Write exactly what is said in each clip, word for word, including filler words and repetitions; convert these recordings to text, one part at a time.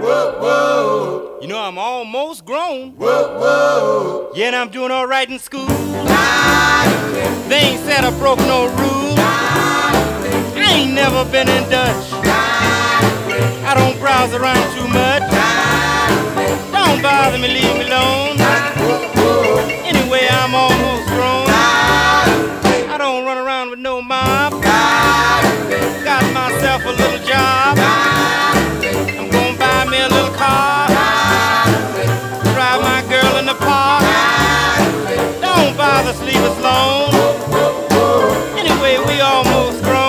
Whoa, whoa. You know I'm almost grown. Whoa, whoa. Yeah, and I'm doing all right in school. They ain't said I broke no rule. I ain't never been in Dutch. I don't browse around too much. Don't bother me, leave me alone. Anyway, I'm almost grown. I don't run around with no mob. Got myself a little job. I'm gonna buy me a little car. Drive my girl in the park. Don't bother, sleep us alone. Anyway, we almost grown.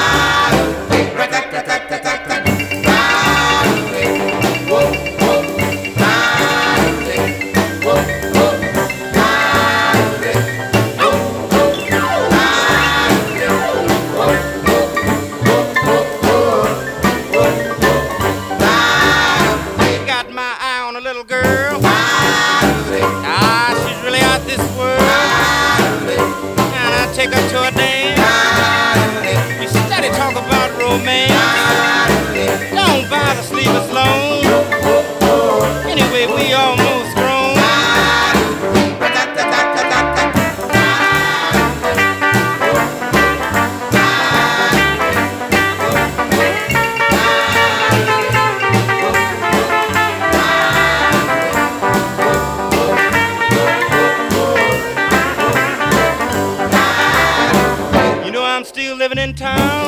Take her to a dance. We steady talk about romance. Don't bother, sleep us alone. Anyway, we almost grown. Still living in town.